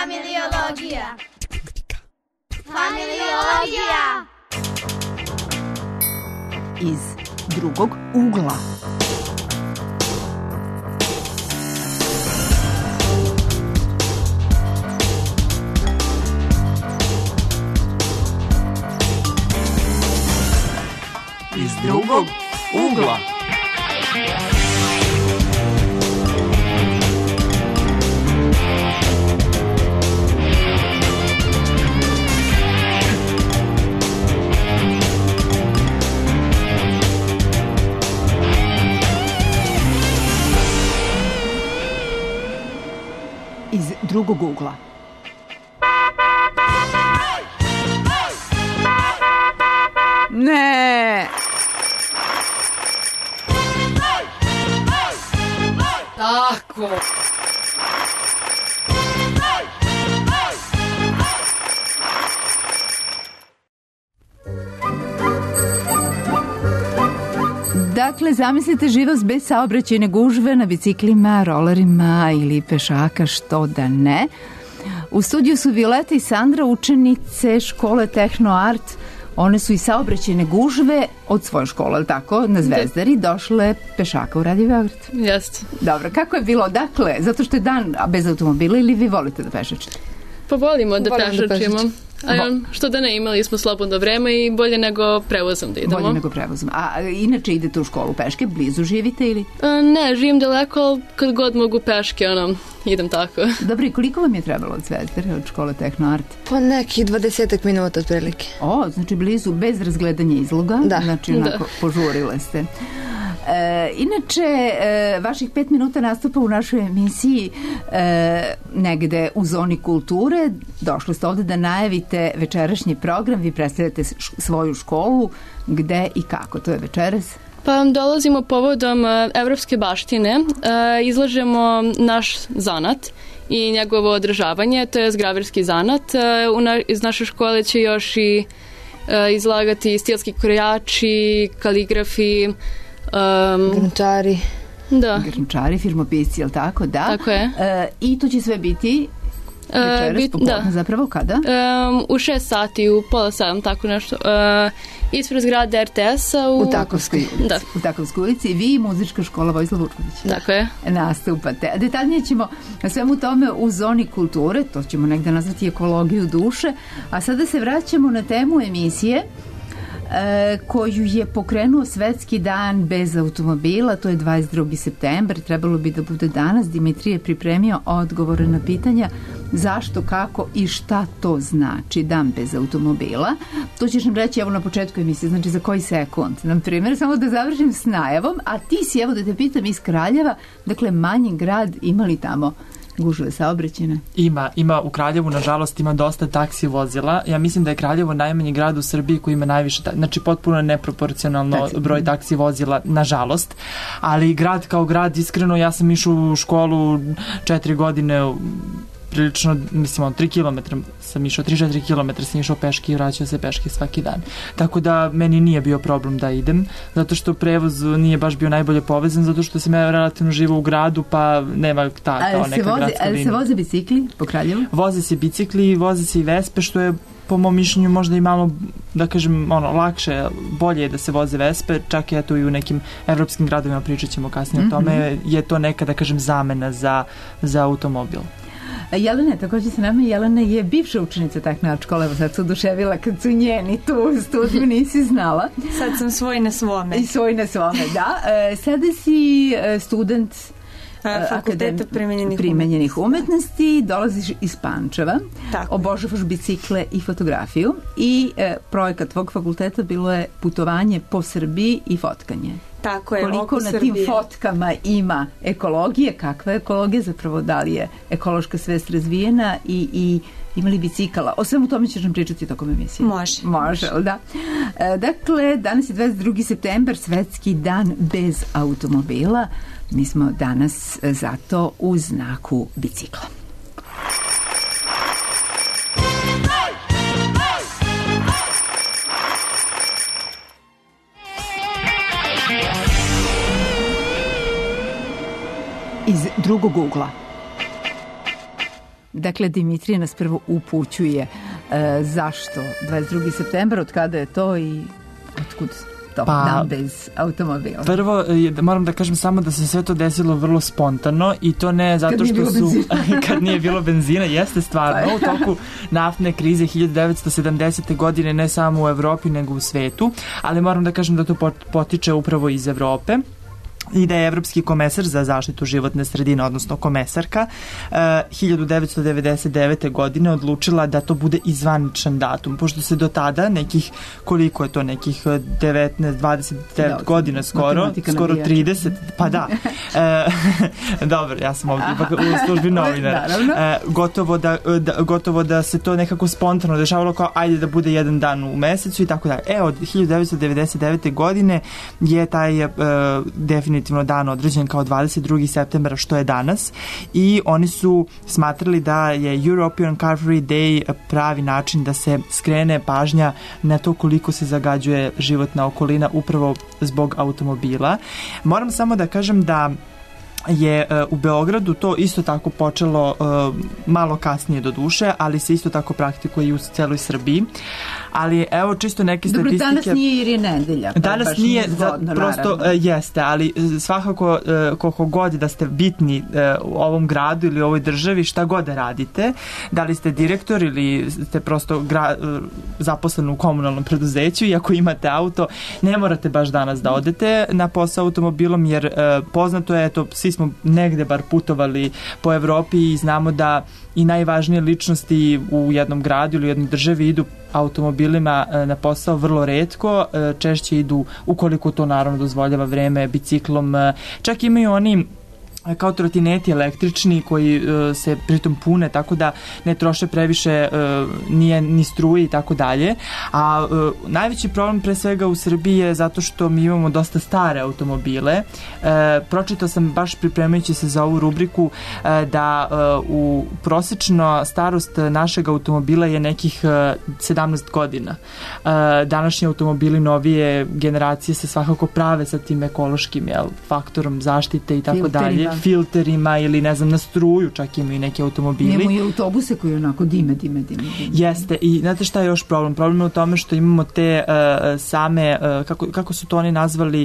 Familiologija. Familiologija. Iz drugog ugla. Iz drugog ugla. Iz drugog ugla. Ne. Tako. Dakle, zamislite živost bez saobraćajne gužve na biciklima, rolerima ili pešaka, što da ne. U studiju su Violeta i Sandra, učenice škole Tehno Art. One su iz saobraćajne gužve od svoje škole, ali tako, na Zvezdari, došle pešaka u Radio Beograd. Jeste. Dobro, kako je bilo? Dakle, zato što je dan bez automobila ili vi volite da pešačite? Pa volimo da pešačimo. Što da ne, imali smo slobodno vreme i bolje nego prevozom da idemo. Bolje nego prevozom. A inače idete u školu peške? Blizu živite ili? Ne, živim daleko, ali kad god mogu peške, idem tako. Dobro, i koliko vam je trebalo od Zvezdare, od škole Tehno Art? Pa nekih 20 minuta otprilike. Znači blizu, bez razgledanja izloga. Da. Znači, onako, požurile ste. Inače, vaših 5 minuta nastupa u našoj emisiji negde u zoni kulture. Došli ste ovde da najavite večerašnji program. Vi predstavljate svoju školu. Gde i kako? To je večeras? Pa dolazimo povodom Evropske baštine. Izlažemo naš zanat i njegovo održavanje. To je zgraverski zanat. Iz naše škole će još i izlagati stilski krojači, kaligrafi, grnčari. Da. Grnčari, firmopisci, jel tako? Da. Tako je. I to će sve biti večeras, popodne, zapravo kada? U 6 sati, u pola 7, tako nešto. Ispred zgrade RTS-a u Takovskoj ulici. Da. U Takovskoj ulici. Vi, muzička škola Vojislav Vučković. Tako je. Nastupate. Detaljnije ćemo na svemu tome u zoni kulture, to ćemo negde nazvati ekologiju duše, a sada se vraćamo na temu emisije koju je pokrenuo Svetski dan bez automobila, to je 22. septembar, trebalo bi da bude danas. Dimitrije je pripremio odgovore na pitanja zašto, kako i šta to znači dan bez automobila. To ćeš nam reći evo na početku emisije, znači za koji sekund. Na primjer, samo da završim s najavom, a ti si, evo da te pitam, iz Kraljeva, dakle manji grad, ima li tamo gužve saobraćajne? Ima u Kraljevu, nažalost, ima dosta taksi vozila. Ja mislim da je Kraljevo najmanji grad u Srbiji koji ima najviše, znači potpuno neproporcionalno broj taksi vozila, nažalost. Ali grad kao grad, iskreno, ja sam išao u školu 4 godine, prilično, mislim, 3 kilometra sam išao, 3-4 kilometra sam išao peške i vraćao se peške svaki dan. Tako da meni nije bio problem da idem, zato što prevoz nije baš bio najbolje povezan, zato što sam ja relativno živo u gradu, pa nema ta kao neka gradska linija. Ali se voze bicikli po Kraljevu? Voze se bicikli, voze se i vespe, što je po mom mišljenju možda i malo, da kažem, lakše, bolje je da se voze vespe, čak i eto i u nekim evropskim gradovima, pričat ćemo kasnije o tome, je to neka, da kažem, zamena za automobil. Jelena, također sa nama, Jelena je bivša učenica Tehno Art škole, evo sad se oduševila kad su njeni tu u studiju, nisi znala. Sad sam svoj na svome. I svoj na svome, da. Sada si student Fakulteta primenjenih umetnosti, dolaziš iz Pančeva, obožavaš bicikle i fotografiju i projekat tvog fakulteta bilo je putovanje po Srbiji i fotkanje. Tako je, koliko na tim fotkama ima ekologije, kakva je ekologija, zapravo da li je ekološka svest razvijena i imali bicikala. O svemu tome ćeš nam pričati tokom emisije. Može, da. Dakle, danas je 22. septembar, Svetski dan bez automobila. Mi smo danas zato u znaku bicikla. Iz drugog ugla. Dakle, Dimitrije nas prvo upućuje zašto 22. septembar, od kada je to i otkud to, dan bez automobila. Prvo, moram da kažem samo da se sve to desilo vrlo spontano i to ne zato što su kad nije bilo benzina, jeste stvarno, u toku naftne krize 1970. godine ne samo u Evropi nego u svetu, ali moram da kažem da to potiče upravo iz Evrope i da je Evropski komesar za zaštitu životne sredine, odnosno komesarka, 1999. godine odlučila da to bude i zvaničan datum, pošto se do tada nekih, koliko je to, nekih 19, 29 godina skoro 30, pa da. Dobro, ja sam ovdje ipak u službi novinara. Gotovo da se to nekako spontano dešavalo kao ajde da bude jedan dan u mesecu i tako dalje. Od 1999. godine je taj definitivno dan određen kao 22. septembra, što je danas, i oni su smatrali da je European Car Free Day pravi način da se skrene pažnja na to koliko se zagađuje životna okolina upravo zbog automobila. Moram samo da kažem da je u Beogradu to isto tako počelo malo kasnije do duše, ali se isto tako praktikuje i u celoj Srbiji. Ali evo čisto neke statistike. Dobro, danas nije jer je nedelja. Danas nije, prosto jeste, ali svakako koliko god da ste bitni u ovom gradu ili u ovoj državi, šta god da radite, da li ste direktor ili ste prosto zaposlen u komunalnom preduzeću i ako imate auto, ne morate baš danas da odete na posao automobilom, jer poznato je, eto, svi smo negde bar putovali po Evropi i znamo da i najvažnije ličnosti u jednom gradu ili u jednoj državi idu automobilima na posao vrlo retko, češće idu, ukoliko to naravno dozvoljava vreme, biciklom. Čak imaju oni kao trotineti električni koji se pritom pune, tako da ne troše previše nije ni struje i tako dalje. A najveći problem pre svega u Srbiji je zato što mi imamo dosta stare automobile. Pročitao sam baš pripremajući se za ovu rubriku da u prosečno starost našeg automobila je nekih 17 godina. Današnji automobili novije generacije se svakako prave sa tim ekološkim faktorom zaštite i tako dalje, filterima ili ne znam na struju, čak imaju neki automobili. Imamo i autobuse koji onako dime. Jeste, i znate šta je još problem? Problem je u tome što imamo te same, kako su to oni nazvali,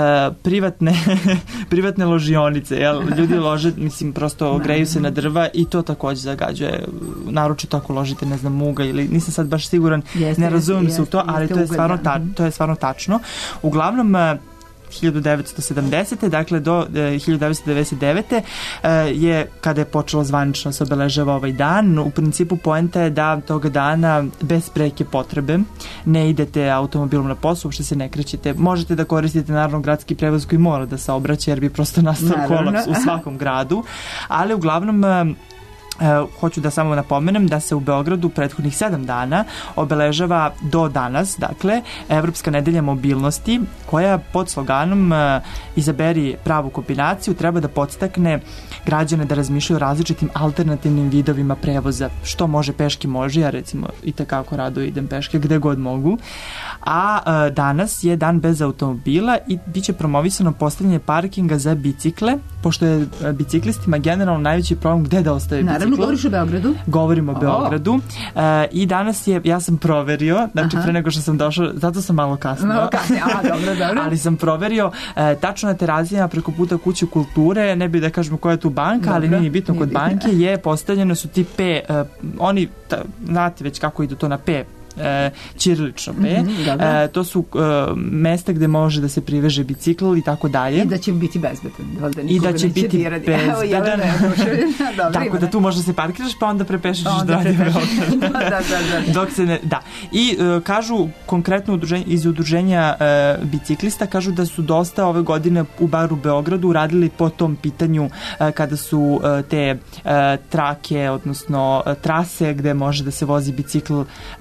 privatne ložionice, jel? Ljudi lože, mislim, prosto greju se na drva i to takođe zagađuje, naročito ako ložite, ne znam, muga ili, nisam sad baš siguran, ne razumijem se u to, ali to je stvarno tačno. Uglavnom, 1970. dakle do 1999. je kada je počelo zvanično se obeležava ovaj dan. U principu poenta je da toga dana bez preke potrebe ne idete automobilom na posao, uopšte se ne krećete. Možete da koristite naravno gradski prevoz koji mora da saobraća jer bi prosto nastao kolaps u svakom gradu, ali uglavnom hoću da samo napomenem da se u Beogradu prethodnih 7 dana obeležava do danas, dakle, Evropska nedelja mobilnosti, koja pod sloganom Izaberi pravu kombinaciju treba da podstakne građane da razmišljaju o različitim alternativnim vidovima prevoza. Što može peške, može, ja recimo i tekako rado idem peške gde god mogu. A danas je dan bez automobila i bit će promovisano postavljanje parkinga za bicikle, pošto je biciklistima generalno najveći problem gde da ostave bicikl. Naravno, govoriš o Beogradu? Govorim o Beogradu. I danas je, ja sam proverio, znači pre nego što sam došao, zato sam malo kasnio. Dobro. Ali sam proverio, tačno na terazijama preko puta Kuće kulture, ne bi da kažemo koja je tu banka, ali nije bitno, kod banke je postavljeno su ti P, oni, znate već kako idu to na P, ćirilično P. To su mesta gde može da se priveže bicikl i tako dalje. I da će biti bezbedan. I da će biti bezbedan. Tako da tu možda se parkiraš pa onda prepešaš da radi dok se ne... Da. I kažu konkretno iz udruženja biciklista, kažu da su dosta ove godine u bar u Beogradu uradili po tom pitanju kada su te trake, odnosno trase gde može da se vozi bicikl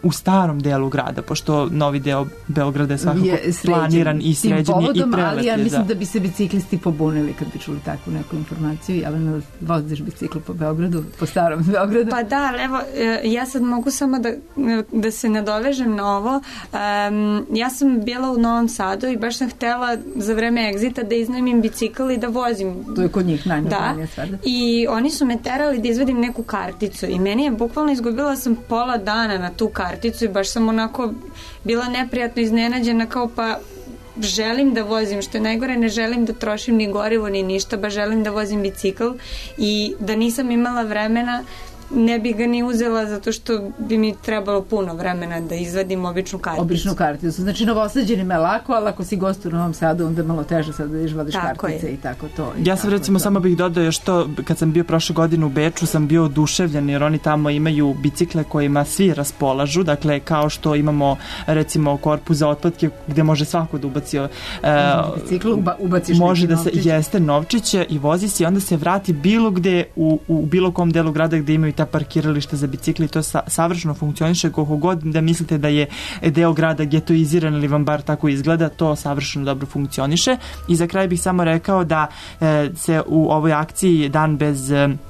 u starom delu grada, pošto novi deo Beograda je svakako planiran i sređen i prelet. Ali ja mislim da bi se biciklisti pobunili kad bi čuli takvu neku informaciju. Jelena, voziš bicikl po Beogradu, po starom Beogradu? Pa da, ali evo, ja sad mogu samo da se nadovežem na ovo. Ja sam bila u Novom Sadu i baš sam htela za vreme egzita da iznajmim bicikl i da vozim. To je kod njih najnormalnija stvar. Da. I oni su me terali da izvedim neku karticu i meni je bukvalno izgubila sam pola dana na tu karticu i baš sam onako bila neprijatno iznenađena kao pa želim da vozim, što je najgore, ne želim da trošim ni gorivo ni ništa, baš želim da vozim bicikl i da nisam imala vremena ne bi ga ni uzela zato što bi mi trebalo puno vremena da izvadim običnu karticu. Običnu karticu. Znači, novosađenima je lako, ali ako si gost u Novom Sadu, onda je malo teže sad da vadiš kartice i tako to. Ja sam recimo samo bih dodao još to, kad sam bio prošle godine u Beču, sam bio oduševljen jer oni tamo imaju bicikle kojima svi raspolažu, dakle kao što imamo recimo korpus za otpadke gde može svako da ubaci bicikl, ubaciš može da se jeste novčiće i vozi se i onda se vrati bilo gde u bilo kom delu grada gde imaju ta parkirališta za bicikli, to savršeno funkcioniše, koliko god da mislite da je deo grada getoiziran ili vam bar tako izgleda, to savršeno dobro funkcioniše. I za kraj bih samo rekao da se u ovoj akciji Dan bez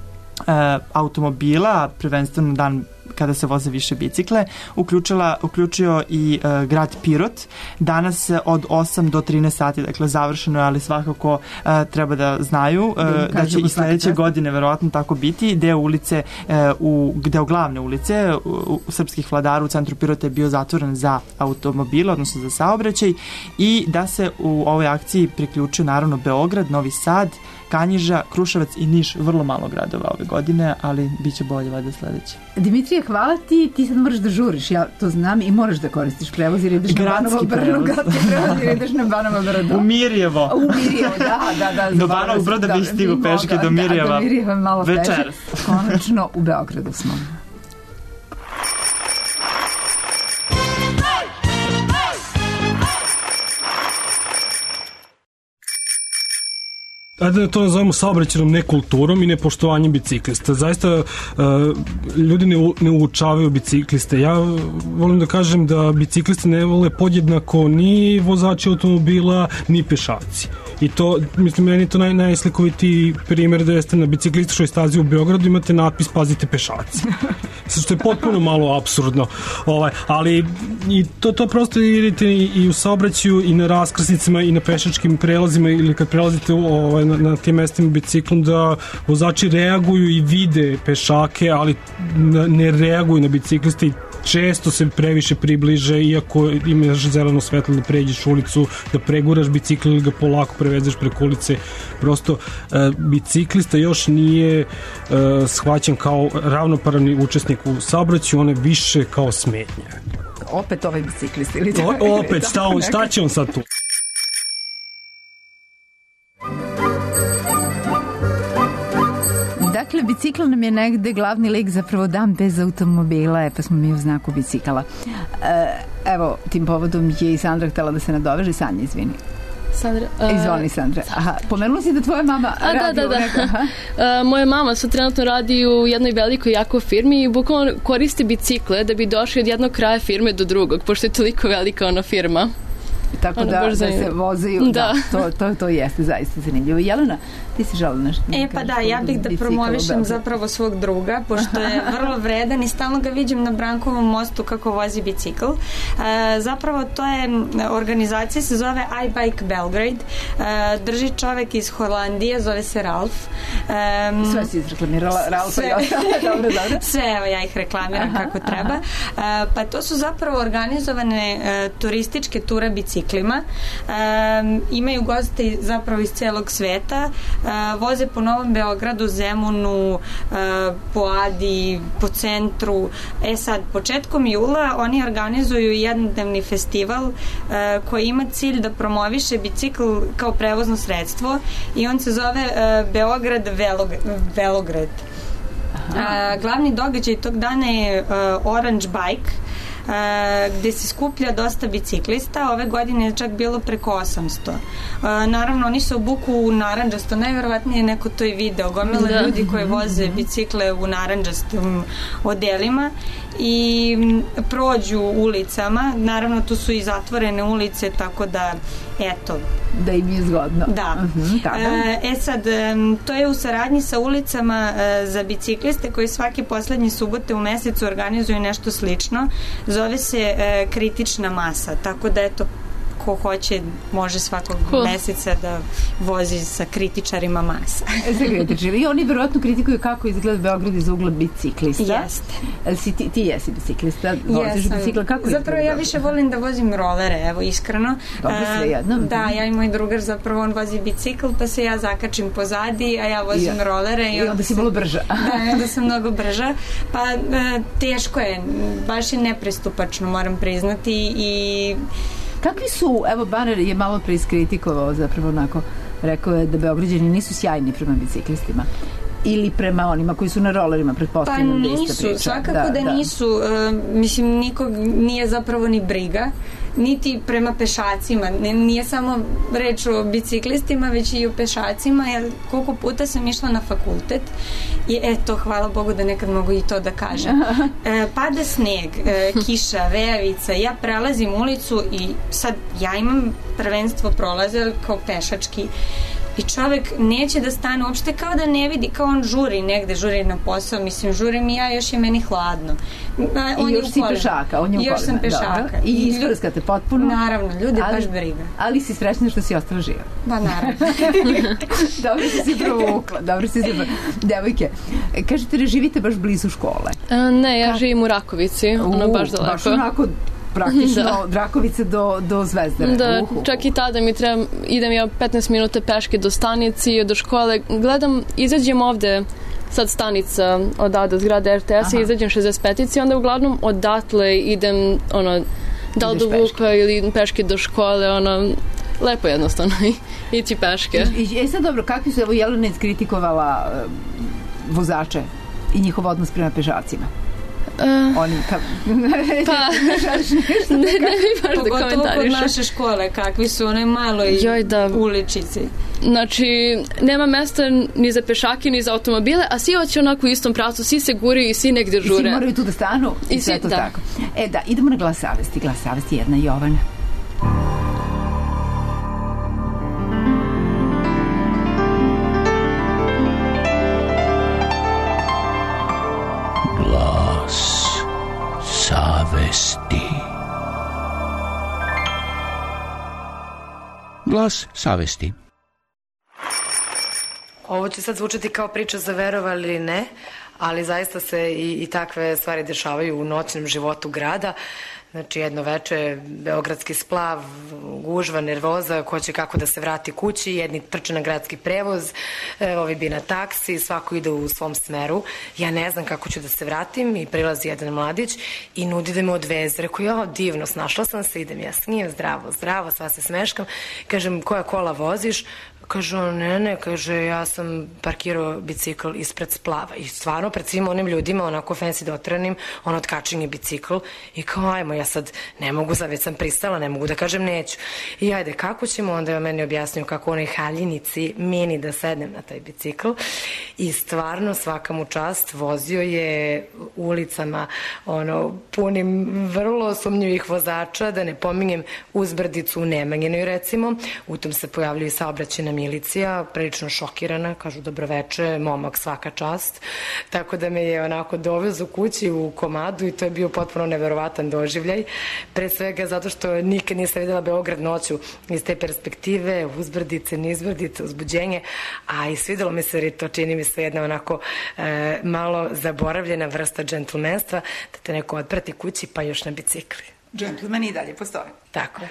automobila, prvenstveno dan kada se voze više bicikle, uključio i grad Pirot. Danas od 8 do 13 sati, dakle završeno je, ali svakako treba da znaju da će i sledeće godine verovatno tako biti. Deo ulice, deo glavne ulice srpskih vladara u centru Pirota je bio zatvoren za automobile, odnosno za saobraćaj, i da se u ovoj akciji priključio naravno Beograd, Novi Sad, Kanjiža, Kruševac i Niš, vrlo malo gradova ove godine, ali bit će bolje valjda sledeće. Dimitrije, hvala ti sad moraš da žuriš, ja to znam, i moraš da koristiš prevoz jer ideš na Banovo Brdo. Gradski prevoz jer ideš na Banovo Brdo. U Mirjevo. Da. Do Banovog Broda bih stigu peške do Mirjeva. Do Mirjeva malo večeras. Konačno u Beogradu smo. Ajde da to nazovemo saobraćajnom nekulturom i nepoštovanjem biciklista. Zaista ljudi ne uočavaju bicikliste. Ja volim da kažem da bicikliste ne vole podjednako ni vozači automobila, ni pešaci. I to, mislim, meni je to najslikovitiji primjer da jeste na biciklističkoj stazi u Beogradu imate natpis pazite pešaci. Što je potpuno malo apsurdno. Ali i to prosto idete i u saobraćaju i na raskrsnicama i na pešačkim prelazima ili kad prelazite na tim mestima biciklom da vozači reaguju i vide pešake, ali ne reaguju na bicikliste i često se previše približe, iako imaš zeleno svetlo da pređeš ulicu, da preguraš bicikl ili ga polako prevezeš preko ulice. Prosto biciklista još nije shvaćen kao ravnopravni učesnik u saobraćaju, on je više kao smetnja. Opet ovaj biciklist ili opet, šta će on sad tu? Dakle, bicikl nam je negde glavni lik, zapravo Dan bez automobila, pa smo mi u znaku bicikala. Evo, tim povodom je i Sandra htela da se nadoveže. Sanja, izvini. Sandra, izvoli, Sandra. Aha, pomenula si da tvoja mama radi u nekoj... Moja mama sad trenutno radi u jednoj velikoj jako firmi i bukvalno koristi bicikle da bi došli od jednog kraja firme do drugog, pošto je toliko velika ona firma. Tako da se vozaju. Da, to jeste zaista zanimljivo. Jelena, ti si žela nešto? Pa da, ja bih da promovišem zapravo svog druga, pošto je vrlo vredan i stalno ga vidim na Brankovom mostu kako vozi bicikl. Zapravo to je organizacija, se zove iBike Belgrade. Drži čovek iz Holandije, zove se Ralf. Sve si izreklamirala, Ralf. Dobro. Sve, evo ja ih reklamiram kako treba. Pa to su zapravo organizovane turističke ture biciklima. Imaju goste zapravo iz celog sveta. Voze po Novom Beogradu, Zemunu, po Adi, po centru. Sad, početkom jula oni organizuju jednodnevni festival koji ima cilj da promoviše bicikl kao prevozno sredstvo i on se zove Beograd Velograd. Glavni događaj tog dana je Orange Bike. gde se skuplja dosta biciklista. Ove godine je čak bilo preko 800. Naravno, oni se obuku u narandžasto, najverovatnije neko to i video, gomila ljudi koji voze bicikle u narandžastim odelima i prođu ulicama. Naravno, tu su i zatvorene ulice, tako da, eto. Da im je zgodno. Da. Sad, to je u saradnji sa ulicama za bicikliste koji svake poslednje subote u mesecu organizuju nešto slično. Zove se kritična masa, tako da, eto, ko hoće može svakog meseca da vozi sa kritičarima masa. I oni verovatno kritikuju kako izgleda Beograd iz ugla biciklista. Jeste. Ti jesi biciklista, voziš bicikla, kako izgleda? Zapravo ja više volim da vozim rolere, evo, iskreno. Dobro, sve jedno. Da, ja i moj drugar, zapravo on vozi bicikl, pa se ja zakačim pozadi, a ja vozim rolere. I onda si malo brža. Da, onda sam mnogo brža. Pa teško je, baš je nepristupačno, moram priznati, i kakvi su, evo Baner je malo pre iskritikovao, zapravo onako, rekao je da Beograđani nisu sjajni prema biciklistima ili prema onima koji su na rolerima, pretpostavljam da ista priča. Pa nisu, svakako da nisu. Mislim, nikog nije zapravo ni briga, niti prema pešacima. Nije samo reč o biciklistima, već i o pešacima, jer koliko puta sam išla na fakultet i eto, hvala Bogu da nekad mogu i to da kažem. Pada sneg, kiša, vejavica, ja prelazim ulicu i sad ja imam prvenstvo prolaze kao pešački i čovek neće da stane uopšte, kao da ne vidi, kao on žuri negde, žuri na posao, mislim, žurim i ja, još je meni hladno. I još si pešaka, on je u kolima. Još sam pešaka. I isprskate potpuno. Naravno, ljude baš briga. Ali si srećna što si ostala živa. Ba, naravno. Dobro si se provukla, dobro si se devojke. Kažete da živite baš blizu škole? Ne, ja živim u Rakovici, ono baš daleko. Baš onako praktično Rakovice do Zvezdare. Da, čak i tada mi treba, idem ja 15 minuta peške do stanici, do škole. Gledam, izađem ovde, sad stanica odavde, zgrada RTS-a, izađem 65-ici, onda uglavnom odatle idem, da li do Vuka ili peške do škole, lepo jednostavno ići peške. Sad dobro, kakvi su, evo Jelena iskritikovala vozače i njihov odnos prema pešacima? Oni pa ne mi baš da komentarišu. Pogotovo kod naše škole, kakvi su one maloj uličici. Znači, nema mesta ni za pešake, ni za automobile, a svi hoće onako u istom pravcu, svi se guraju i svi negde žure. I svi moraju tu da stanu i sve to tako. Da, idemo na Glas savesti. Glas savesti, jedna Jovana. Savesti. Glas savesti. Ovo će sad zvučati kao priča za verovali ili ne, ali zaista se i takve stvari dešavaju u noćnom životu grada. Znači, jedno veče, beogradski splav, gužva, nervoza, ko će kako da se vrati kući, jedni trče na gradski prevoz, ovi bi na taksi, svako ide u svom smeru. Ja ne znam kako ću da se vratim i prilazi jedan mladić i nudi da me odveze. Rekao, ja, divno, snašla sam se, idem ja s njim, zdravo, sva se smeškam. Kažem, koja kola voziš? Kaže on, ne, kaže, ja sam parkirao bicikl ispred splava i stvarno pred svim onim ljudima, onako fancy dotranim, on otkačen je bicikl i kao, ajmo, ja sad ne mogu, već sam pristala, ne mogu da kažem neću. I ajde, kako ćemo? Onda je meni objasnio kako onaj haljinici meni da sednem na taj bicikl i stvarno svaka mu čast, vozio je ulicama punim vrlo sumnjivih vozača, da ne pominjem Uzbrdicu u Nemanjinoj recimo, u tom se pojavljaju i saobraćajna milicija, prilično šokirana, kažu dobroveče, momak svaka čast, tako da me je onako dovez u kući u komadu i to je bio potpuno neverovatan doživljaj, pre svega zato što nikad nisam videla Beograd noću iz te perspektive, Uzbrdice, Nizbrdice, uzbuđenje, a i svidelo mi se, jer to čini mi se jedna onako malo zaboravljena vrsta džentlmenstva, da te neko odprati kući pa još na bicikli. Džentlmeni i dalje postoje. Tako je.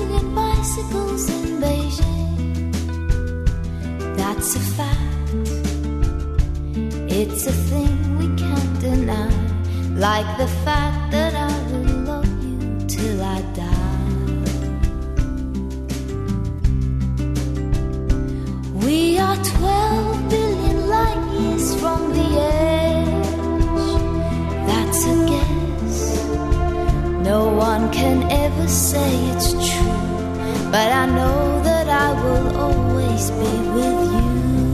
That's a fact. are 12 billion light years from the edge. That's a guess. No one can ever say it's true, but I know that I will always be with you.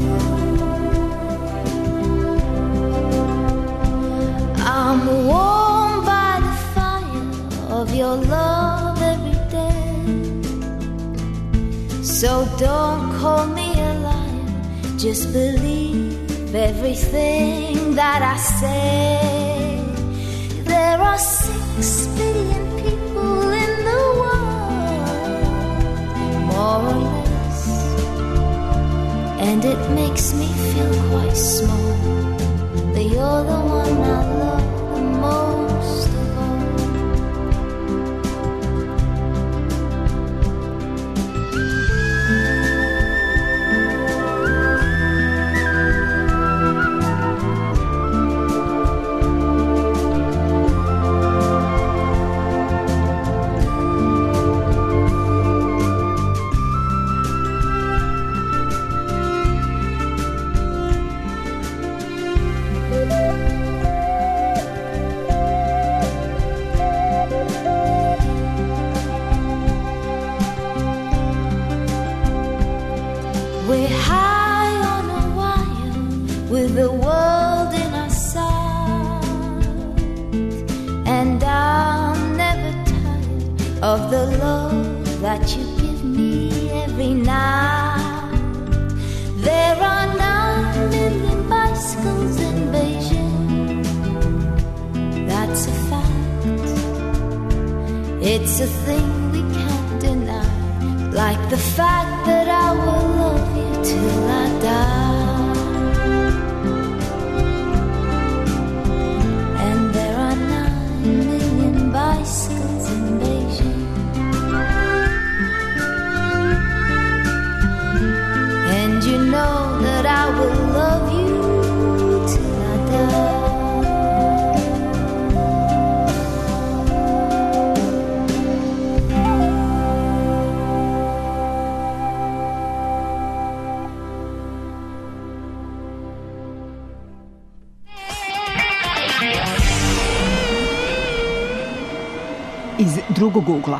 I'm warmed by the fire of your love every day. So don't call me a liar, just believe everything that I say. There are 6 billion people in the world, more or less, and it makes me feel quite small, but you're the one I love the most of all. We're high on a wire with the world in our sight, and I'm never tired of the love that you give me every night. There are 9 million bicycles in Beijing, that's a fact. It's a thing we can't deny, like the fact that I will love you till I die. And there are 9 million bicycles in Beijing, and you know that I will love you till I die. Iz drugog ugla.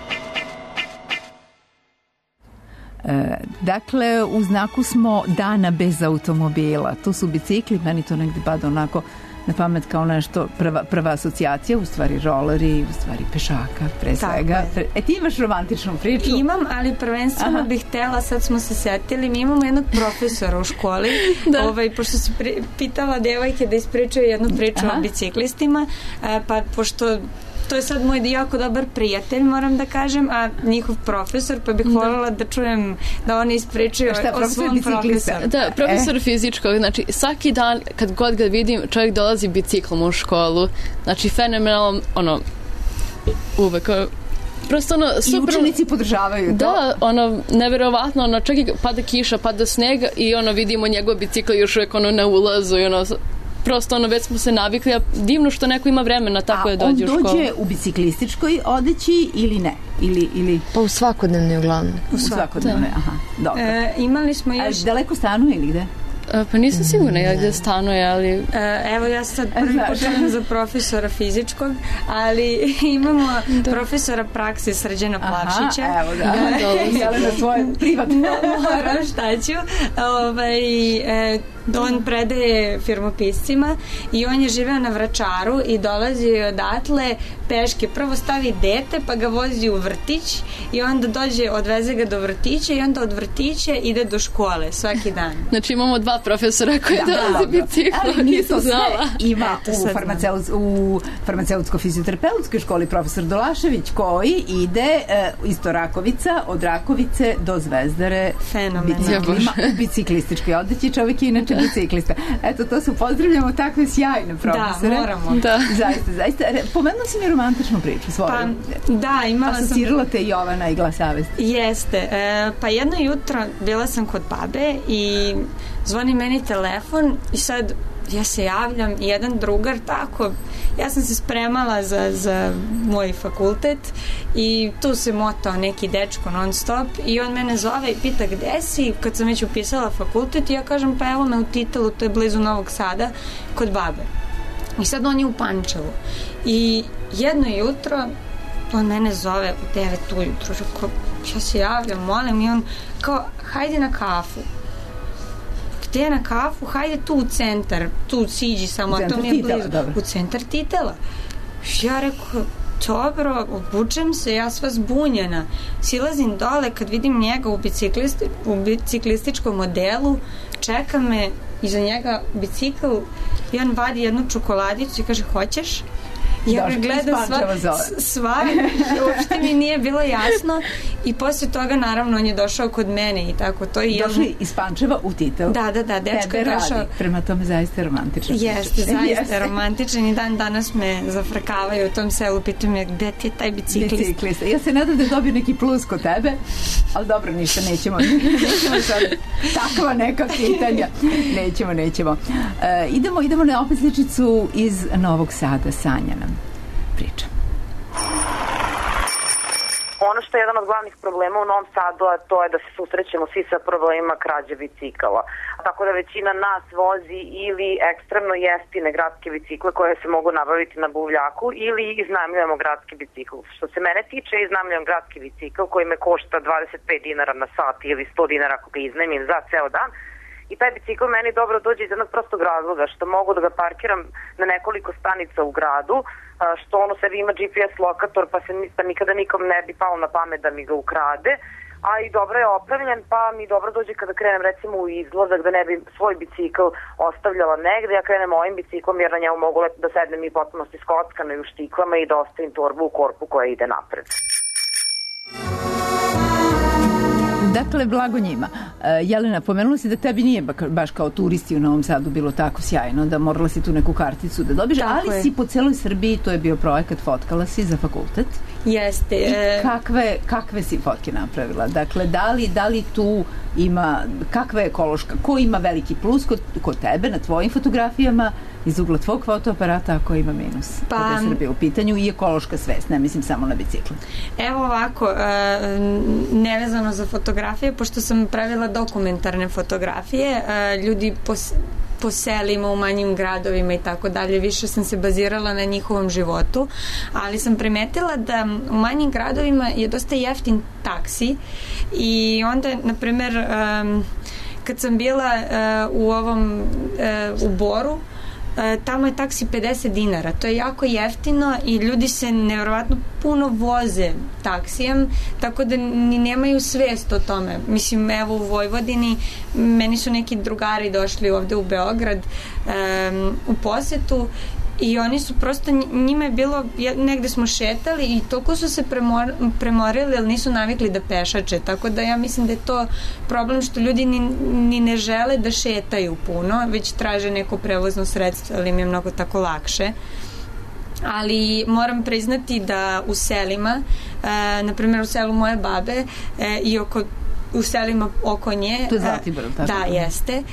Dakle, u znaku smo dana bez automobila. To su bicikli, meni to negdje pada onako na pamet kao nešto, prva asocijacija, u stvari roleri, u stvari pešaka, pre svega. Ti imaš romantičnu priču? Imam, ali prvenstveno bih htjela, sad smo se setili, mi imamo jednog profesora u školi, pošto se pitala devojke da ispričaju jednu priču o biciklistima, pa pošto to je sad moj jako dobar prijatelj, moram da kažem, a njihov profesor, pa bih voljela da čujem da oni ispričaju o svom profesoru. Da, profesor fizičkog, znači svaki dan kad god ga vidim, čovjek dolazi biciklom u školu, znači fenomenalno, uvek, prosto super. I učenici podržavaju to? Da, neverovatno, čak i pada kiša, pada sneg i vidimo njegov bicikl još uvek na ulazu i prosto već smo se navikli, a divno što neko ima vremena tako da dođe u školu. A on dođe u biciklističkoj odeći ili ne? Ili... Pa u svakodnevnoj uglavnom. U svakodnevnoj, aha, dobro. Imali smo još... Daleko stanuje ili gde? Pa nisam sigurna ja gde stanuje, ali... Evo ja sad prvi počinjem za profesora fizičkog, ali imamo profesora prakse Srđana Plavšića. Aha, evo da. Jelena svoje privatno. Moram, šta ću. On predaje firmopiscima i on je živeo na Vračaru i dolazi odatle peške. Prvo stavi dete pa ga vozi u vrtić i onda odveze ga do vrtića i onda od vrtića ide do škole svaki dan. Znači imamo 2 profesora koji dolaze biciklom. Ali nije to sve. Ima u farmaceutsko-fizioterapeutskoj školi profesor Dolašević koji ide isto Rakovica, od Rakovice do Zvezdare biciklima u biciklističkoj odeći. Čovjek je inače biciklista. Eto, to su pozdravljamo takve sjajne profesore. Da, moramo. Da. Zaista. Pomenula si mi romantičnu priču svoju. Pa, da, imala sam... Asocirala te Jovana i Glas savesti. Jeste. Pa jedno jutro bila sam kod babe i zvoni meni telefon i sad ja se javljam i jedan drugar tako, ja sam se spremala za moj fakultet i tu se motao neki dečko non stop i on mene zove i pita gde si, kad sam već upisala fakultet i ja kažem pa evo me u Titelu, to je blizu Novog Sada, kod babe. I sad on je u Pančevu i jedno jutro on mene zove u 9 ujutru, rekao, ja se javljam, molim, i on kao, hajde na kafu. Gde na kafu? Hajde tu u centar, tu siđi samo, a to mi je blizu. U centar Titela. Ja rekao, dobro, obučem se, ja sva zbunjena. Silazim dole, kad vidim njega u biciklističkom modelu, čeka me iza njega bicikl i on vadi jednu čokoladicu i kaže, hoćeš? Ja ga gledam sva uopšte mi nije bilo jasno i posle toga naravno on je došao kod mene i tako to. Došli iz Pančeva u Titel. Da, dečko je došao. Prema tome zaista romantičan. Jeste, zaista romantičan i dan danas me zafrkavaju u tom selu, pitaju me gde ti je taj biciklist. Ja se nadam da je dobio neki plus kod tebe, ali dobro, ništa, nećemo sad takva neka pitanja. Nećemo. Idemo na opet sličicu iz Novog Sada, Sanja nam priča. Ono što je jedan od glavnih problema u Novom Sadu, a to je da se susrećemo svi sa problemima krađe bicikala. Tako da većina nas vozi ili ekstremno jeftine gradske bicikle koje se mogu nabaviti na buvljaku ili iznajmljujemo gradski bicikl. Što se mene tiče, iznajmljujem gradski bicikl koji me košta 25 dinara na sat ili 100 dinara ako ga iznajmim za ceo dan. I taj bicikl meni dobro dođe iz jednog prostog razloga, što mogu da ga parkiram na nekoliko stanica u gradu, što ono sebi ima GPS lokator, pa nikada nikom ne bi palo na pamet da mi ga ukrade, a i dobro je opravljen, pa mi dobro dođe kada krenem recimo u izlazak, da ne bi svoj bicikl ostavljala negde, ja krenem ovim biciklom jer na njemu mogu da sednem i potpunosti skockano i u štiklama i da ostavim torbu u korpu koja ide napred. Dakle, blago njima. Jelena, pomenula si da tebi nije baš kao turisti u Novom Sadu bilo tako sjajno, da morala si tu neku karticu da dobiš, tako ali je. Si po celoj Srbiji, to je bio projekat, fotkala si za fakultet. Jeste. I kakve si fotke napravila? Dakle, da li tu ima, kakva je ekološka, ko ima veliki plus kod tebe na tvojim fotografijama iz ugla tvog fotoaparata, ako ima minus? Kada je Srbija u pitanju i ekološka svest, ne mislim samo na biciklu. Evo ovako, nevezano za fotografije, pošto sam pravila dokumentarne fotografije, ljudi po selima, u manjim gradovima i tako dalje, više sam se bazirala na njihovom životu, ali sam primetila da u manjim gradovima je dosta jeftin taksi i onda, na primer, kad sam bila u Boru, tamo je taksi 50 dinara. To je jako jeftino i ljudi se nevjerovatno puno voze taksijem, tako da ni nemaju svest o tome. Mislim, evo u Vojvodini meni su neki drugari došli ovde u Beograd u posetu i oni su prosto, njima je bilo, negde smo šetali i toliko su se premorili, ali nisu navikli da pešače, tako da ja mislim da je to problem što ljudi ni ne žele da šetaju puno, već traže neko prevozno sredstvo, ali im je mnogo tako lakše. Ali moram priznati da u selima, na primjer u selu moje babe i u selima oko nje, to je Zlatibor, tako? Da, jeste.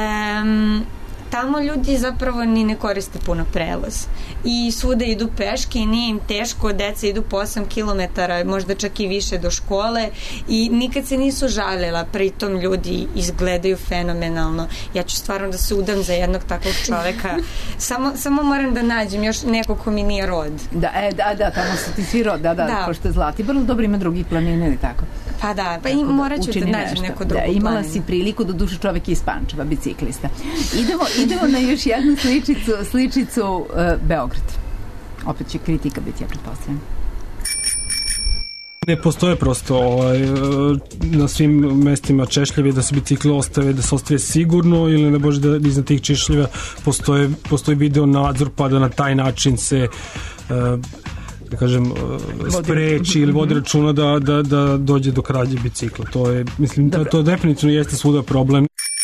Tamo ljudi zapravo ni ne koriste puno prevoz i svuda idu peške i nije im teško, deca idu po 8 km, možda čak i više do škole i nikad se nisu žalila, pritom ljudi izgledaju fenomenalno. Ja ću stvarno da se udam za jednog takvog čoveka, samo moram da nađem još neko ko mi nije rod. Da, tamo su ti svi rod, da. Pošto je Zlatibor, dobro, ima drugih planina ili tako. Pa da, pa i morat ću da nađem neku drugu planinu. Imala si priliku da duše čovek iz Pančeva, biciklista. Idemo na još jednu sličicu Beograd. Opet će kritika biti, ja pretpostavljam. Ne postoje prosto na svim mestima češljevi da se bicikle ostave, da se ostave sigurno ili ne bože da iznad tih češljeva postoji video nadzor pa da na taj način se da kažem spreči ili vodi računa da dođe do krađe bicikla. To je, mislim, to definitivno jeste svuda problem.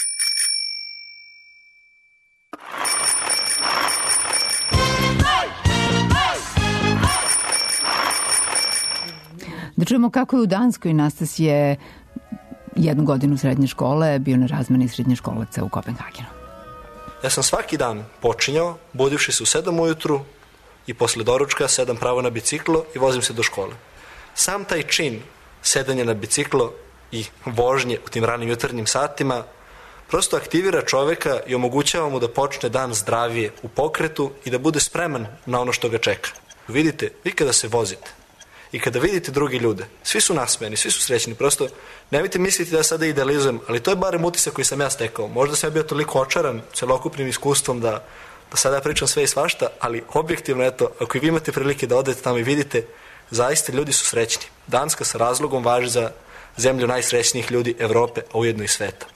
Da čujemo kako je u Danskoj. Nastas je 1 godinu srednje škole bio na razmeni srednjoškolaca u Kopenhagenu. Ja sam svaki dan počinjao, budivši se u 7 ujutru i posle doručka sedam pravo na biciklo i vozim se do škole. Sam taj čin sedanja na biciklo i vožnje u tim ranim jutarnjim satima prosto aktivira čoveka i omogućava mu da počne dan zdravije u pokretu i da bude spreman na ono što ga čeka. Vidite, vi kada se vozite i kada vidite drugi ljude, svi su nasmejani, svi su srećni, prosto nemojte misliti da sada idealizujem, ali to je barem utisak koji sam ja stekao. Možda sam ja bio toliko očaran celokupnim iskustvom da sada ja pričam sve i svašta, ali objektivno, eto, ako i vi imate prilike da odete tamo i vidite, zaista ljudi su srećni. Danska sa razlogom važi za zemlju najsrećnijih ljudi Evrope, a ujedno i sveta.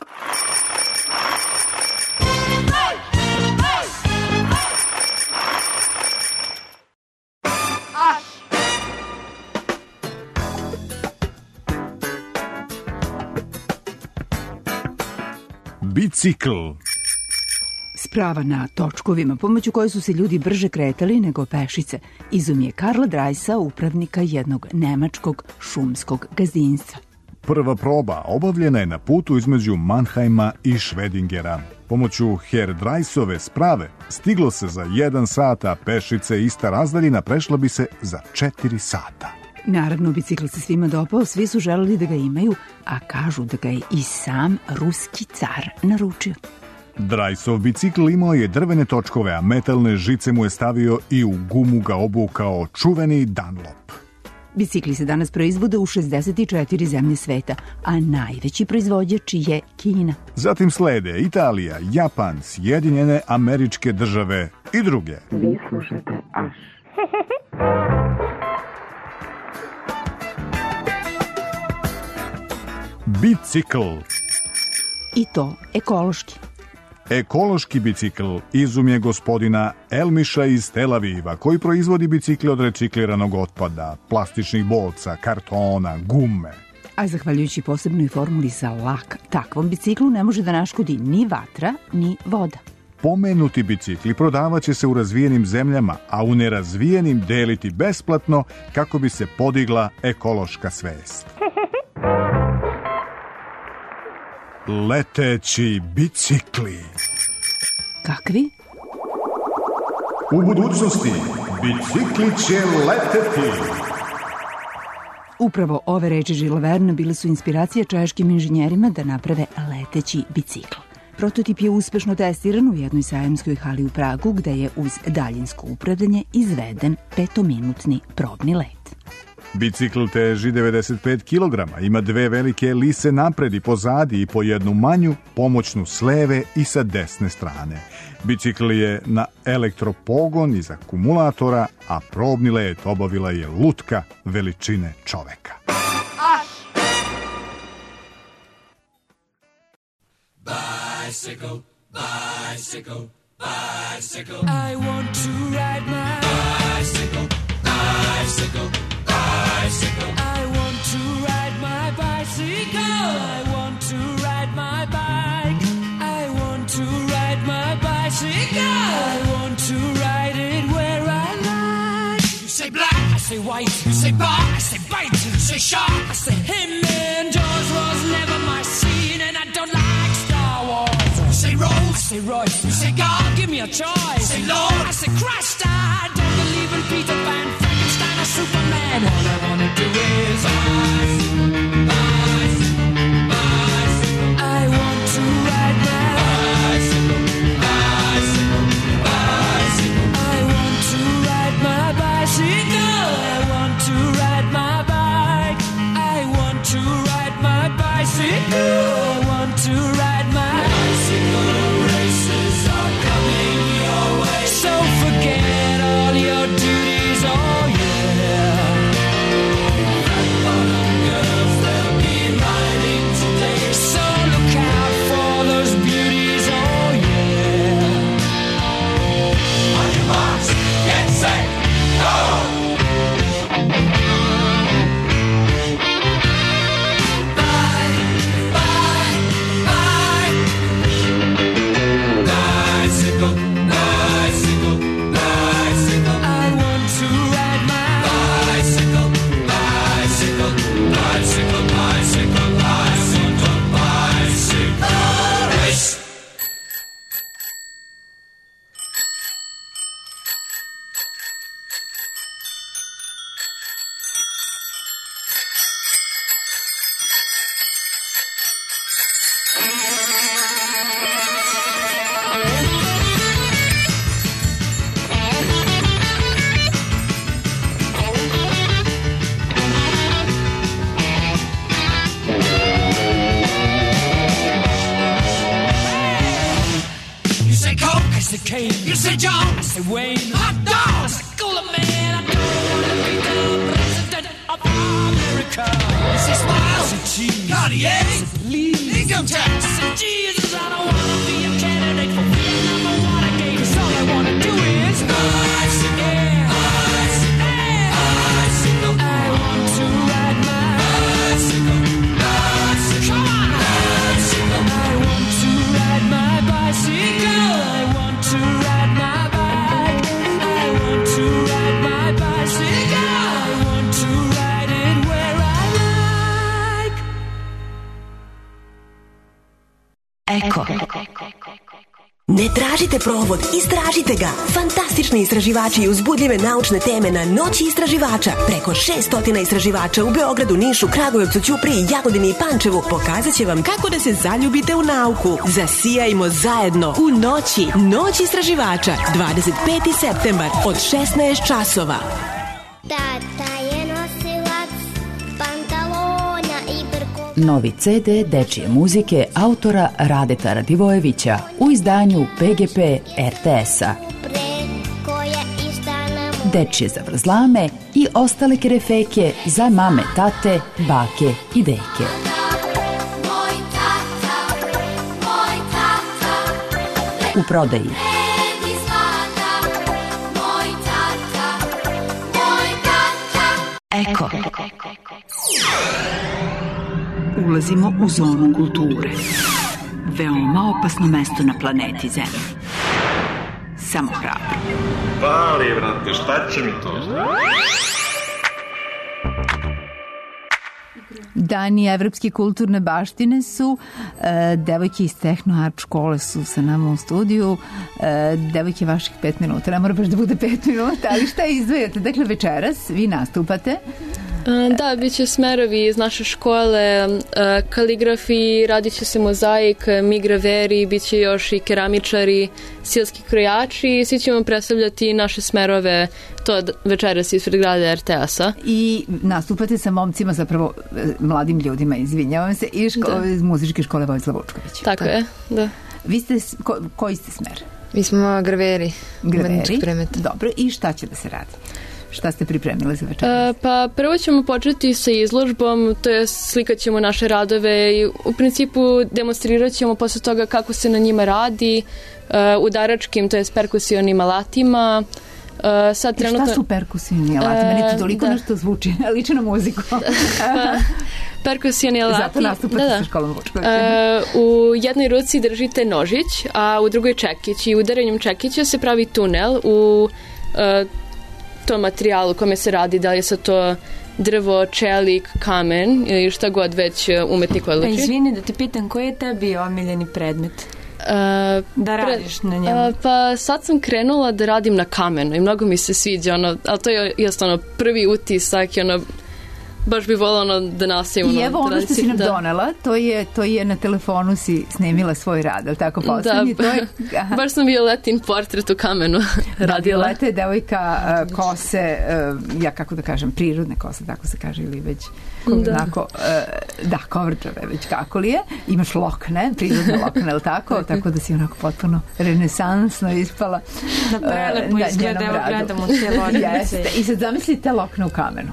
Bicikl. Sprava na točkovima, pomoću koje su se ljudi brže kretali nego pešice, izum je Karla Drajsa, upravnika jednog nemačkog šumskog gazdinstva. Prva proba obavljena je na putu između Mannheima i Švedingera. Pomoću Herr Drajsove sprave stiglo se za 1 sat, a pešice ista razdaljina prešla bi se za 4 sata. Naravno, bicikl se svima dopao, svi su želeli da ga imaju, a kažu da ga je i sam ruski car naručio. Drajsov bicikl imao je drvene točkove, a metalne žice mu je stavio i u gumu ga obukao čuveni Dunlop. Bicikli se danas proizvode u 64 zemlje sveta, a najveći proizvođač je Kina. Zatim slede Italija, Japan, Sjedinjene Američke Države i druge. Vi slušate Aš. Bicikl. I to ekološki. Ekološki bicikl izum je gospodina Elmiša iz Tel Aviva, koji proizvodi bicikle od recikliranog otpada, plastičnih boca, kartona, gume. A zahvaljujući posebnoj formuli za lak, takvom biciklu ne može da naškodi ni vatra, ni voda. Pomenuti bicikli prodavaće se u razvijenim zemljama, a u nerazvijenim deliti besplatno kako bi se podigla ekološka svest. Leteći bicikli. Kakvi? U budućnosti bicikli će leteti. Upravo ove reči Žila Verna bile su inspiracija češkim inženjerima da naprave leteći bicikl. Prototip je uspešno testiran u jednoj sajamskoj hali u Pragu, gde je uz daljinsko upravljanje izveden 5-minutni probni let. Bicikl teži 95 kg, ima 2 velike lise napred i pozadi i po jednu manju, pomoćnu s leve i sa desne strane. Bicikl je na elektropogon iz akumulatora, a probni let obavila je lutka veličine čoveka. Bicycle, bicycle, bicycle. I want to ride my bicycle, bicycle, bicycle. I want to ride my bicycle. I want to ride my bike. I want to ride my bicycle. I want to ride it where I like. You say black, I say white. You say bar, I say bite. You say shark, I say him. And Jaws was never my scene, and I don't like Star Wars. You say Rose, I say Royce. You say God, give me a choice. You say Lord, I say Christ. I don't believe in Peter Pan, Frankenstein, or Superman. All I wanna do is I want to ride my bicycle, bicycle, bicycle. I want to ride my bicycle. I want to ride my bike. I want to ride my bicycle. I want to ride my bicycle. Races are coming your way, so forget all your duties. Oh yeah. Girls, they'll be riding today, so look out for those beauties. Oh yeah. On your marks, get set, go. Bye, bye, bye. cane. You say John, I say Wayne. Hot dogs, cooler man. I don't wanna be the president of America. You say Smile, I say cheese. Cartier, I say please. Income tax, I say Jesus. I don't wanna be a candidate for Vietnam or Watergate. 'Cause all I wanna do is bicycle, bicycle. I want to ride my bicycle, bicycle. Come on, bicycle. I want to ride my bicycle. I want to ride my bike. I want to ride my bicycle. I want to ride it where I like. Eko. Ne tražite provod, istražite ga. Fantastični istraživači i uzbudljive naučne teme na Noći istraživača. Preko 600 istraživača u Beogradu, Nišu, Kragujevcu, Ćupriji, Jagodini i Pančevu pokazat će vam kako da se zaljubite u nauku. Zasijajmo zajedno u Noći. Noć istraživača. 25. septembar od 16 časova. Tata je nosilac pantalona i brko. Novi CD dečije muzike autora Radeta Radivojevića u izdanju PGP RTS-a. Preko je istana Dečije zavrzlame i ostale kerefeke za mame, tate, bake i deke. moj tata, U prodaji Edi zlata, moj tata, moj tata. Eko. Ulazimo u zonu kulture. Veoma opasno mesto na planeti Zemlji. Samo hrabro. Pali, brate, šta će mi to? Dani evropske kulturne baštine su, devojke iz Tehno Art škole su sa nama u studiju, devojke vaših 5 minuta, ne mora baš da bude 5 minuta, ali šta izdvajate? Dakle, večeras vi nastupate. Da, bit će smerovi iz naše škole, kaligrafi, radit će se mozaik, mi graveri, bit će još i keramičari, stilski krojači, svi ćemo predstavljati naše smerove, to večeras ispred grada RTS-a. I nastupate sa momcima, zapravo mladim ljudima, izvinjavam se, iz muzičke škole Vojislav Vučković. Tako je, da. Vi ste, koji ste smer? Mi smo graveri. Graveri, dobro, i šta će da se radi? Šta ste pripremili za večeras? Pa prvo ćemo početi sa izložbom, to je slikat ćemo naše radove i u principu demonstrirat ćemo posle toga kako se na njima radi, udaračkim, to je s perkusionim alatima. Sad trenutno... Šta su perkusivni alati? Meni to toliko nešto zvuči, liči na muziku. Perkusivni alati. Zato nastupate sa školom Vučkovića. U jednoj ruci držite nožić, a u drugoj čekić i udaranjem čekića se pravi tunel u tom materijalu kome se radi, da li je sa to drvo, čelik, kamen ili šta god već umetnik odluči. Izvini da te pitam, koji je tebi omiljeni predmet? Da radiš na njemu? Pa sad sam krenula da radim na kamenu i mnogo mi se sviđa, ali to je jasno prvi utisak i baš bi volila da nastavim. I evo ono što si nam donela, to je na telefonu si snimila svoj rad, ali tako poslednji? Da, baš sam Violetin portret u kamenu radila. Violeta je devojka kose, ja kako da kažem, prirodne kose, tako se kaže, ili već onako, kovrčave, već kako li je. Imaš lokne, prirodne lokne, ali tako? Tako da si onako potpuno renesansno ispala. Da, prelepo izgleda, evo gledam u te lokne. I sad zamislite lokne u kamenu,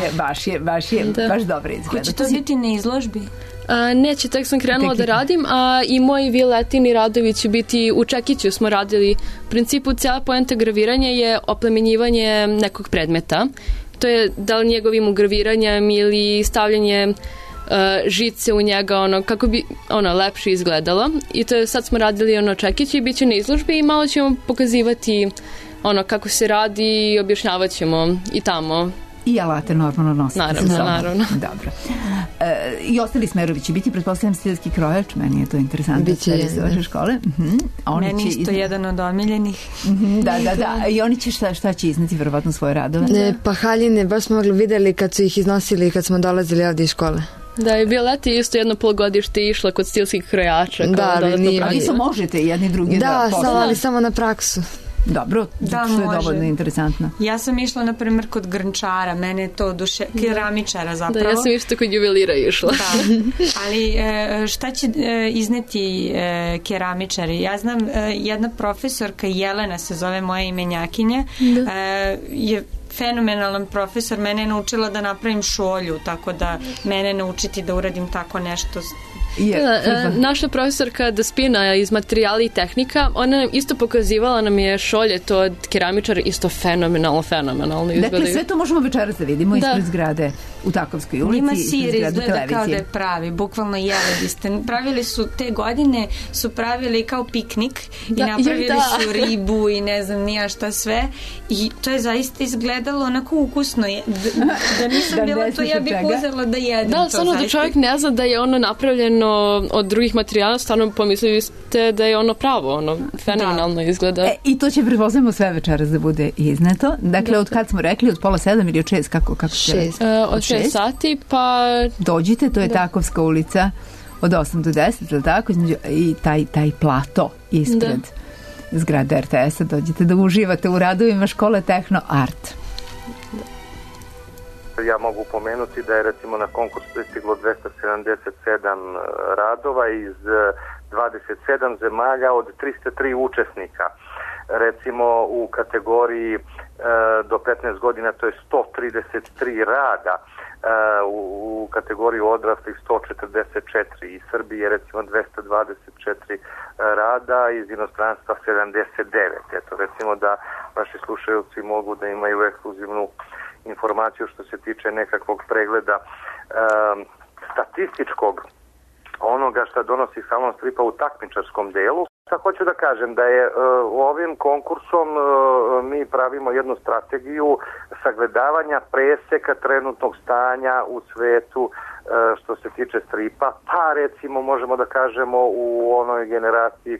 baš dobro izgleda. Ko će to biti na izložbi? Neće, tek sam krenula da radim, a i moji Violetini radovi će biti u čekiću smo radili. U principu, cijela poenta graviranja je oplemenjivanje nekog predmeta. To je da li njegovim ugraviranjem ili stavljanje žice u njega, kako bi lepše izgledalo. I to je, sad smo radili čekići i bit će na izložbi i malo ćemo pokazivati kako se radi i objašnjavat ćemo i tamo. I alate normalno nosite. Naravno. Dobro. I ostali smerovi će biti, pretpostavljam, stilski krojač, meni je to interesantno. Biće, iz vaše škole. Meni isto jedan od omiljenih. Da. I oni će šta će izneti, verovatno, svoje radove? Pa haljine, baš smo videli kad su ih iznosili kad smo dolazili ovdje iz škole. Da, i Violeta je isto jedno polugodište išla kod stilskih krojača. Da, ali vi su možete jedni drugi da ali samo na praksu. Dobro, da, što je dovoljno interesantno. Ja sam išla, na primjer, kod grnčara, mene je to keramičara zapravo. Da, ja sam isto kod juvelira išla. Da, ali šta će izneti keramičari? Ja znam, jedna profesorka, Jelena se zove, moja imenjakinja, je fenomenalan profesor, mene je naučila da napravim šolju, tako da mene naučiti da uradim tako nešto. Naša profesorka Daspina iz materijala i tehnika, ona isto pokazivala nam je šolje, to od keramičara, isto fenomenalno izgledaju. Dakle, sve to možemo večeras da vidimo ispred zgrade u Takovskoj ulici. Njima sir izgleda kao da je pravi, bukvalno jeledi. Pravili su te godine, su pravili kao piknik i napravili su ribu i ne znam nija šta sve i to je zaista izgledalo onako ukusno. Da nisam bila to, ja bih uzela da jedem to. Da, stvarno da čovjek ne zna da je ono napravljeno od drugih materijala, stvarno pomislili ste da je ono pravo, ono fenomenalno izgleda. I to će pretpostavljamo sve večeras da bude izneto. Dakle, od kad smo rekli, od 5:30 ili od 6, kako 6. Od 6 sati, pa... Dođite, to je Takovska ulica od 8 do 10, ili tako? I taj plato ispred zgrade RTS-a, dođite da uživate u radovima škole Tehno Art. Ja mogu pomenuti da je recimo na konkurs pristiglo 277 radova iz 27 zemalja od 303 učesnika. Recimo u kategoriji do 15 godina to je 133 rada, u kategoriji odraslih 144, iz Srbije recimo 224 rada, iz inostranstva 79. Eto, recimo da vaši slušajući mogu da imaju ekskluzivnu informaciju što se tiče nekakvog pregleda statističkog onoga što donosi salon stripa u takmičarskom delu. Sad hoću da kažem da je ovim konkursom mi pravimo jednu strategiju sagledavanja preseka trenutnog stanja u svetu što se tiče stripa, pa recimo možemo da kažemo u onoj generaciji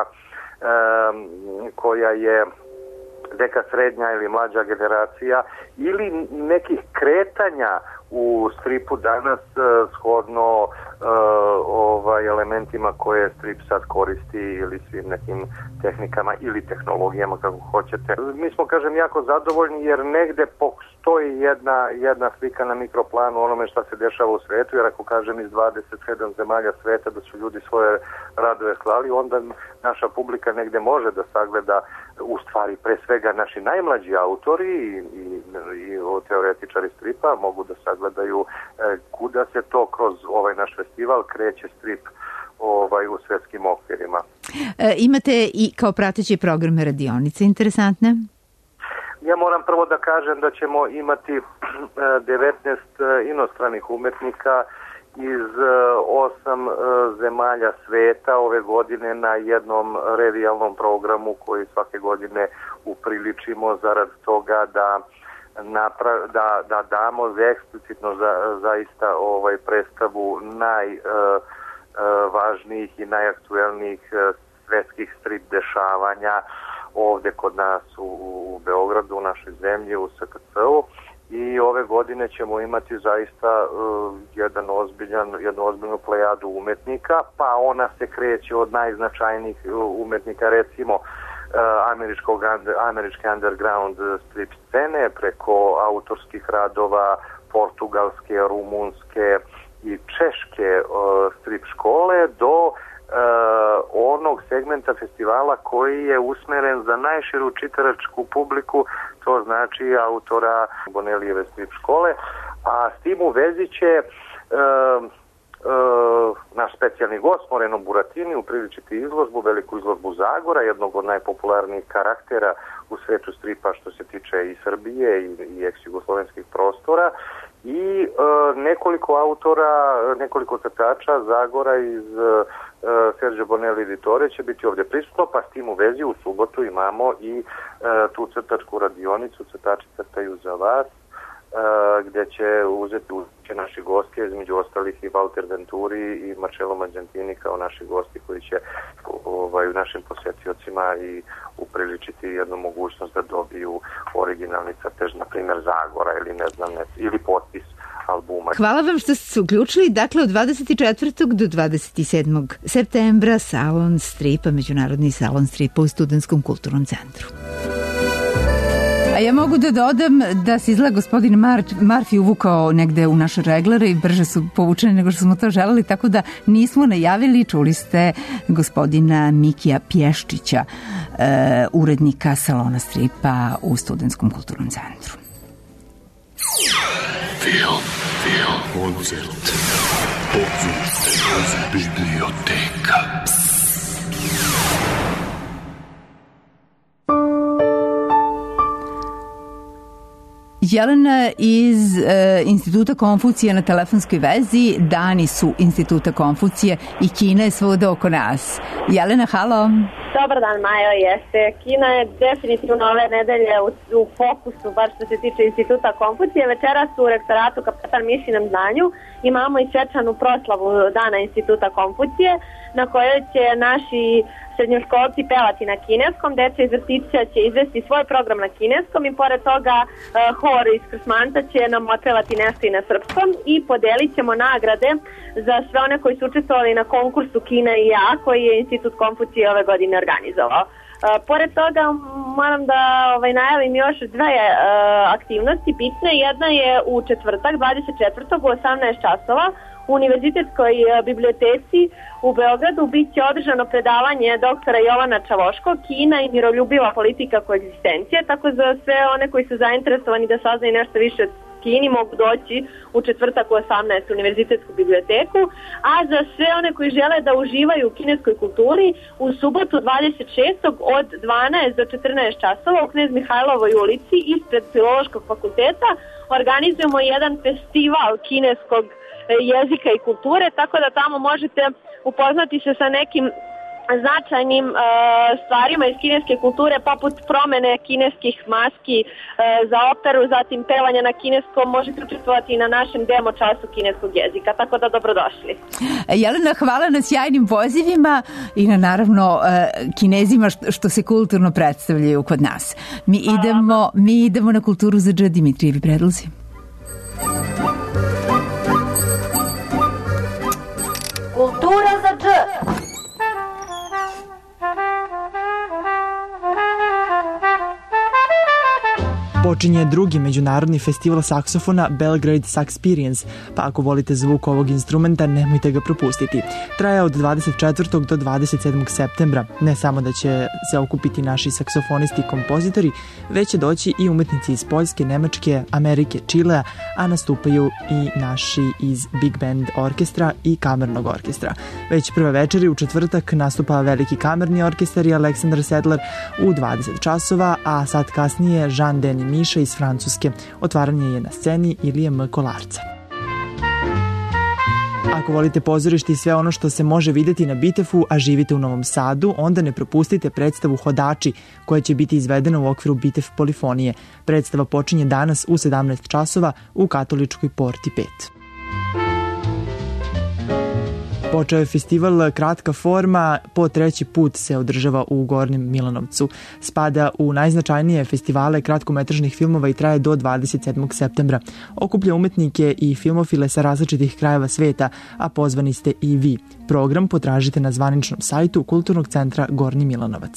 koja je neka srednja ili mlađa generacija ili nekih kretanja u stripu danas shodno elementima koje strip sad koristi ili svim nekim tehnikama ili tehnologijama kako hoćete. Mi smo, kažem, jako zadovoljni jer negde postoji jedna slika na mikroplanu onome šta se dešava u svetu, jer ako kažem iz 27 zemalja sveta da su ljudi svoje radove slali, onda naša publika negde može da sagleda u stvari pre svega naši najmlađi autori i teoretičari stripa mogu da sagledaju kuda se to kroz ovaj naš festival kreće strip u svetskim okvirima. Imate i kao prateći programe radionice interesantne? Ja moram prvo da kažem da ćemo imati 19 inostranih umetnika iz 8 zemalja sveta ove godine na jednom revijalnom programu koji svake godine upriličimo zarad toga da damo eksplicitno zaista predstavu najvažnijih i najaktuelnijih svetskih strip dešavanja ovde kod nas u Beogradu, u našoj zemlji, u SKC-u. I ove godine ćemo imati zaista jednu ozbiljnu plejadu umetnika, pa ona se kreće od najznačajnijih umetnika, recimo američke underground strip scene, preko autorskih radova portugalske, rumunske i češke strip škole do onog segmenta festivala koji je usmeren za najširu čitalačku publiku, to znači autora Bonelijeve strip škole, a s tim u vezi će naš specijalni gost Moreno Buratini upriličiti izložbu, veliku izložbu Zagora, jednog od najpopularnijih karaktera u svetu stripa što se tiče i Srbije i ex-jugoslovenskih prostora, i nekoliko autora, nekoliko crtača Zagora iz Sergio Bonelli editore će biti ovdje prisutno, pa s tim u vezi u subotu imamo i tu crtačku radionicu Crtači crtaju za vas, gdje će uzeti naši gosti, između ostalih i Walter Venturi i Marcello Maggentini kao naši gosti koji će našim posjetiocima i upriličiti jednu mogućnost da dobiju originalni crtež, na primjer Zagora ili ili potpis albuma. Hvala vam što ste se uključili. Dakle, od 24. do 27. septembra Salon stripa, Međunarodni salon stripa u Studentskom kulturnom centru. A ja mogu da dodam da se izgleda gospodin Marfi uvukao negde u naše reglere i brže su povučeni nego što smo to želeli, tako da nismo najavili. Čuli ste gospodina Mikija Pješčića, urednika Salona stripa u Studentskom kulturnom centru. Koncert. Biblioteka. Jelena iz Instituta Konfucije na telefonskoj vezi. Dani su Instituta Konfucije i Kina je svuda oko nas. Jelena, halo. Dobar dan, Majo, jeste. Kina je definitivno ove nedelje u fokusu, bar što se tiče Instituta Konfucije. Večeras u rektoratu Kapetan Mišinom znanju imamo i svečanu proslavu Dana Instituta Konfucije, na kojoj će naši srednjoškolci pevati na kineskom, deca iz vrtića će izvesti svoj program na kineskom i pored toga hor iz Krsmanta će nam otpevati nešto i na srpskom i podelit ćemo nagrade za sve one koji su učestvovali na konkursu Kina i ja, koji je Institut Konfucije ove godine organizovao. Pored toga moram da najavim još dve aktivnosti bitne. Jedna je u četvrtak, 24. u 18 časova u Univerzitetskoj biblioteci u Beogradu bit će održano predavanje doktora Jovana Čavoško, Kina i miroljubiva politika koegzistencije, tako za sve one koji su zainteresovani da saznaju nešto više o Kini mogu doći u četvrtak u 18 u Univerzitetsku biblioteku, a za sve one koji žele da uživaju u kineskoj kulturi u subotu 26. od 12 do 14 časova u Knez Mihajlovoj ulici ispred Filološkog fakulteta organizujemo jedan festival kineskog jezika i kulture, tako da tamo možete upoznati se sa nekim značajnim stvarima iz kineske kulture, poput promene kineskih maski za operu, zatim pevanja na kineskom. Možete učestvovati na našem demo času kineskog jezika, tako da dobrodošli. Jelena, hvala na sjajnim pozivima i na naravno Kinezima što se kulturno predstavljaju kod nas. Mi idemo na Kulturu za dž. Dimitrijevi predlozi. Kultura za dž. Počinje drugi međunarodni festival saksofona Belgrade Saxperience, pa ako volite zvuk ovog instrumenta, nemojte ga propustiti. Traje od 24. do 27. septembra. Ne samo da će se okupiti naši saksofonisti i kompozitori, već će doći i umetnici iz Poljske, Nemačke, Amerike, Čilea, a nastupaju i naši iz Big Band orkestra i kamernog orkestra. Već prve večeri u četvrtak nastupa veliki kamerni orkestar i Aleksandar Sedlar u 20 časova, a sad kasnije Jean-Denis Miša iz Francuske. Otvaranje je na sceni Ilije M. Kolarca. Ako volite pozorište i sve ono što se može videti na Bitefu, a živite u Novom Sadu, onda ne propustite predstavu Hodači, koja će biti izvedena u okviru Bitef polifonije. Predstava počinje danas u 17 časova u Katoličkoj porti 5. Počeo je festival Kratka forma, po treći put se održava u Gornjem Milanovcu. Spada u najznačajnije festivale kratkometražnih filmova i traje do 27. septembra. Okuplja umetnike i filmofile sa različitih krajeva sveta, a pozvani ste i vi. Program potražite na zvaničnom sajtu Kulturnog centra Gornji Milanovac.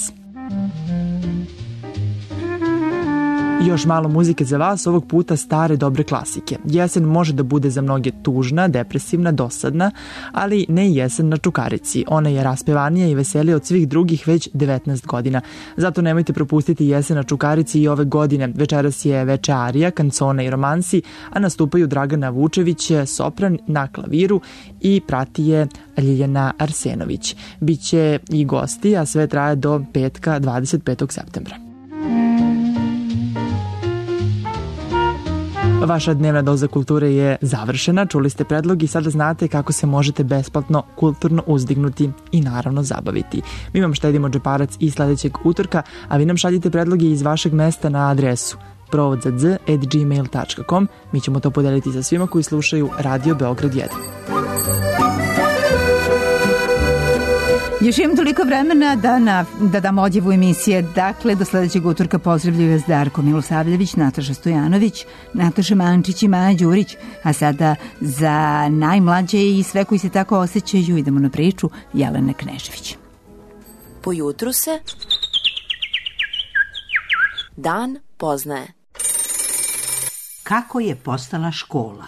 Još malo muzike za vas, ovog puta stare dobre klasike. Jesen može da bude za mnoge tužna, depresivna, dosadna, ali ne i jesen na Čukarici. Ona je raspevanija i veselija od svih drugih već 19 godina. Zato nemojte propustiti jesen na Čukarici i ove godine. Večeras je veče arija, kancone i romansi, a nastupaju Dragana Vučević, sopran na klaviru i prati je Ljiljana Arsenović. Biće i gosti, a sve traje do petka 25. septembra. Vaša dnevna doza kulture je završena, čuli ste predlog i sada znate kako se možete besplatno kulturno uzdignuti i naravno zabaviti. Mi vam štedimo džeparac i sledećeg utorka, a vi nam šaljite predloge iz vašeg mesta na adresu provodzadz@gmail.com. Mi ćemo to podeliti sa svima koji slušaju Radio Beograd 1. Još imam toliko vremena da dam odjevu emisije. Dakle, do sledećeg utorka pozdravljaju vas Darko Milosavljević, Nataša Stojanović, Nataša Mančić i Maja Đurić. A sada za najmlađe i sve koji se tako osjećaju idemo na priču Jelene Knežević. Po jutru se dan poznaje. Kako je postala škola?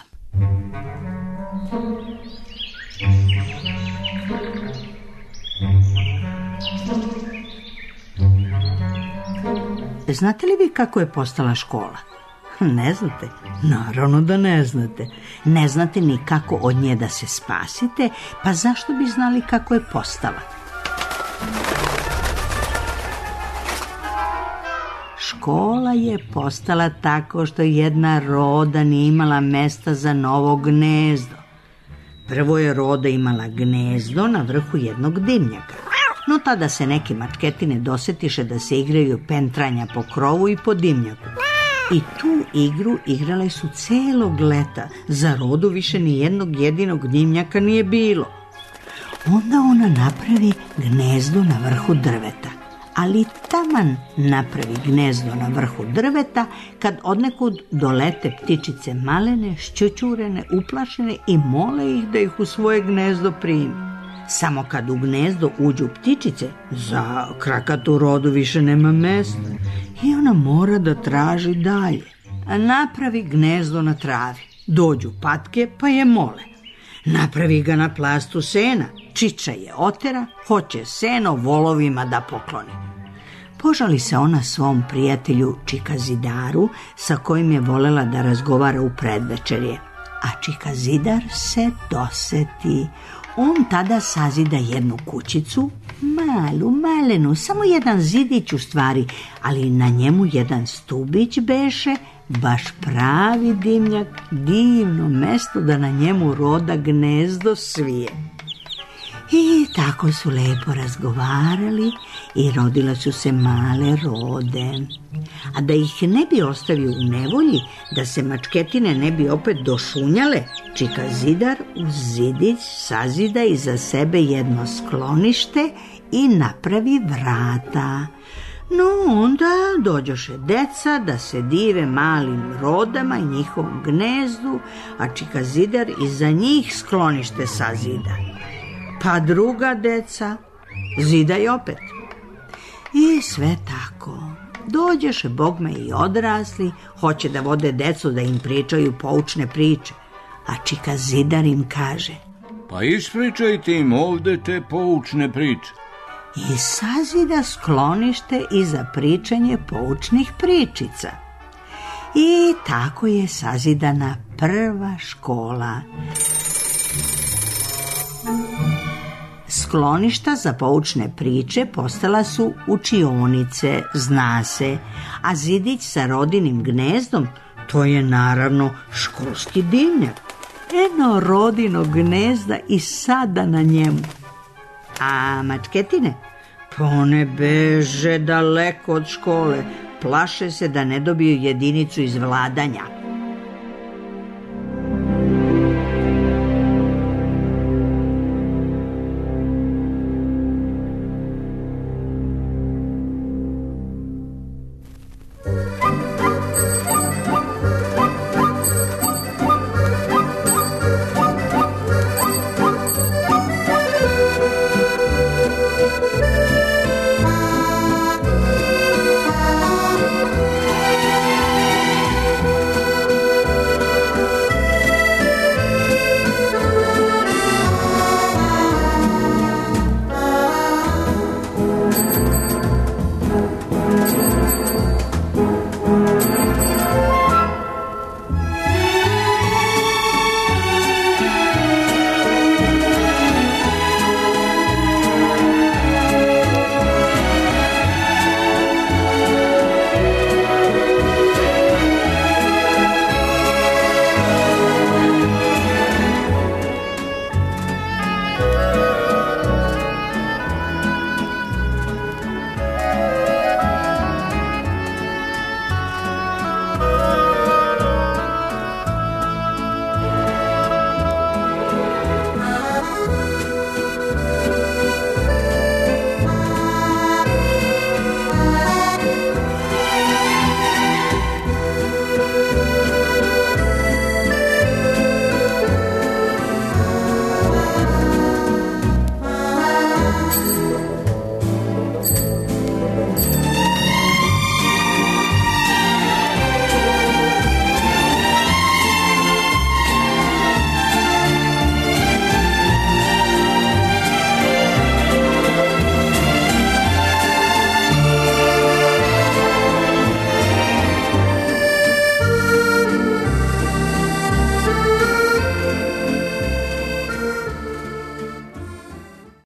Znate li vi kako je postala škola? Ne znate? Naravno da ne znate. Ne znate ni kako od nje da se spasite, pa zašto bi znali kako je postala? Škola je postala tako što jedna roda nije imala mesta za novo gnezdo. Prvo je roda imala gnezdo na vrhu jednog dimnjaka. No tada se neke mačketine dosetiše da se igraju pentranja po krovu i po dimnjaku. I tu igru igrale su celog leta. Za rodu više ni jednog jedinog dimnjaka nije bilo. Onda ona napravi gnezdo na vrhu drveta. Ali taman napravi gnezdo na vrhu drveta kad odnekud dolete ptičice malene, šćućurene, uplašene i mole ih da ih u svoje gnezdo primi. Samo kad u gnezdo uđu ptičice, za krakatu rodu više nema mesta i ona mora da traži dalje. Napravi gnezdo na travi, dođu patke pa je mole. Napravi ga na plastu sena, čiča je otera, hoće seno volovima da pokloni. Požali se ona svom prijatelju Čikazidaru sa kojim je volela da razgovara u predvečerje. A Čikazidar se doseti. On tada sazida jednu kućicu, malu, malenu, samo jedan zidić u stvari, ali na njemu jedan stubić beše, baš pravi dimnjak, divno mesto da na njemu roda gnezdo svije. I tako su lepo razgovarali i rodile su se male rode. A da ih ne bi ostavio u nevolji, da se mačketine ne bi opet došunjale, Čikazidar uz zidić sazida iza sebe jedno sklonište i napravi vrata. No onda dođoše deca da se dive malim rodama i njihovom gnezdu, a Čikazidar iza njih sklonište sazida. Pa druga deca zidaj opet. I sve tako. Dođeše bogme i odrasli, hoće da vode decu da im pričaju poučne priče. A Čikazidar im kaže: Pa ispričajte im ovde te poučne priče. I sazida sklonište i za pričanje poučnih pričica. I tako je sazidana prva škola. Skloništa za poučne priče postala su učionice, zna se, a zidić sa rodinim gnezdom, to je naravno školski dimnjak. Eno rodino gnezda i sada na njemu. A mačketine? Pa one beže daleko od škole, plaše se da ne dobiju jedinicu iz vladanja.